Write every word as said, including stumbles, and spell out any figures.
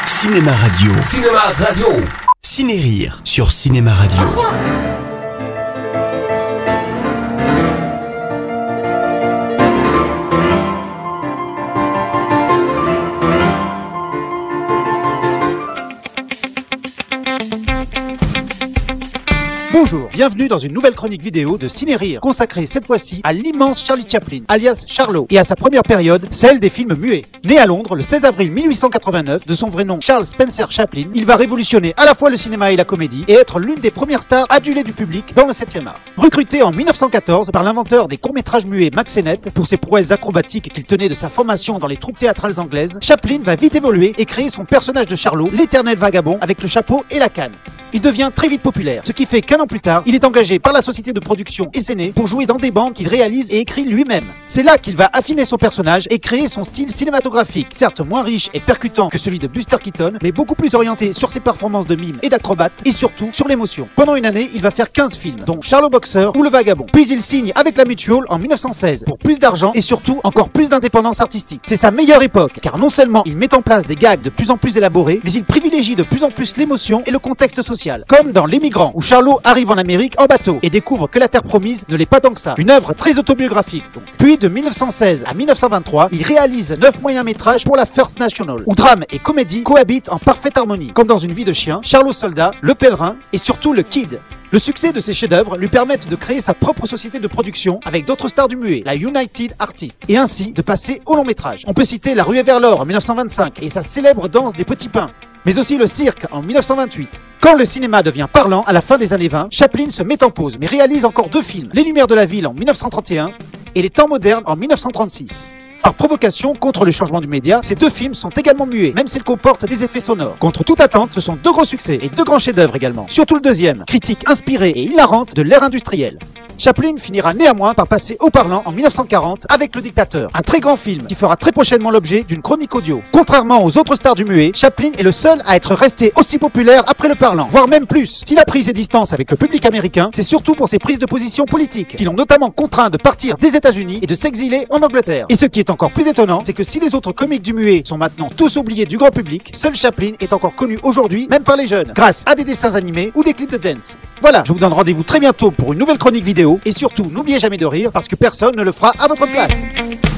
Cinéma Radio. Cinéma Radio. Ciné-Rire sur Cinéma Radio. Bonjour, bienvenue dans une nouvelle chronique vidéo de Ciné-Rire, consacrée cette fois-ci à l'immense Charlie Chaplin, alias Charlot, et à sa première période, celle des films muets. Né à Londres le seize avril mille huit cent quatre-vingt-neuf, de son vrai nom Charles Spencer Chaplin, il va révolutionner à la fois le cinéma et la comédie, et être l'une des premières stars adulées du public dans le septième art. Recruté en mille neuf cent quatorze par l'inventeur des courts-métrages muets Max Sennett, pour ses prouesses acrobatiques qu'il tenait de sa formation dans les troupes théâtrales anglaises, Chaplin va vite évoluer et créer son personnage de Charlot, l'éternel vagabond avec le chapeau et la canne. Il devient très vite populaire, ce qui fait qu'un an plus tard, il est engagé par la société de production Essené pour jouer dans des bandes qu'il réalise et écrit lui-même. C'est là qu'il va affiner son personnage et créer son style cinématographique, certes moins riche et percutant que celui de Buster Keaton, mais beaucoup plus orienté sur ses performances de mime et d'acrobate et surtout sur l'émotion. Pendant une année, il va faire quinze films, dont Charlot Boxer ou Le Vagabond. Puis il signe avec la Mutual en mille neuf cent seize pour plus d'argent et surtout encore plus d'indépendance artistique. C'est sa meilleure époque, car non seulement il met en place des gags de plus en plus élaborés, mais il privilégie de plus en plus l'émotion et le contexte social. Comme dans Les Migrants, où Charlot arrive en Amérique en bateau et découvre que la Terre Promise ne l'est pas tant que ça. Une œuvre très autobiographique donc. Puis de mille neuf cent seize à mille neuf cent vingt-trois, il réalise neuf moyens métrages pour la First National, où drame et comédie cohabitent en parfaite harmonie, comme dans Une vie de chien, Charlot Soldat, Le Pèlerin et surtout Le Kid. Le succès de ces chefs-d'œuvre lui permettent de créer sa propre société de production avec d'autres stars du muet, la United Artists, et ainsi de passer au long métrage. On peut citer La Ruée vers l'or en mille neuf cent vingt-cinq et sa célèbre Danse des petits pains, mais aussi Le Cirque en mille neuf cent vingt-huit. Quand le cinéma devient parlant à la fin des années vingt, Chaplin se met en pause mais réalise encore deux films, Les Lumières de la ville en mille neuf cent trente et un et Les Temps modernes en mille neuf cent trente-six. Par provocation contre le changement du média, ces deux films sont également muets, même s'ils comportent des effets sonores. Contre toute attente, ce sont deux gros succès et deux grands chefs-d'œuvre également. Surtout le deuxième, critique inspirée et hilarante de l'ère industrielle. Chaplin finira néanmoins par passer au parlant en mille neuf cent quarante avec Le Dictateur, un très grand film qui fera très prochainement l'objet d'une chronique audio. Contrairement aux autres stars du muet, Chaplin est le seul à être resté aussi populaire après le parlant, voire même plus. S'il a pris ses distances avec le public américain, c'est surtout pour ses prises de position politiques, qui l'ont notamment contraint de partir des États-Unis et de s'exiler en Angleterre. Et ce qui est encore plus étonnant, c'est que si les autres comiques du muet sont maintenant tous oubliés du grand public, seul Chaplin est encore connu aujourd'hui, même par les jeunes, grâce à des dessins animés ou des clips de dance. Voilà, je vous donne rendez-vous très bientôt pour une nouvelle chronique vidéo. Et surtout, n'oubliez jamais de rire parce que personne ne le fera à votre place.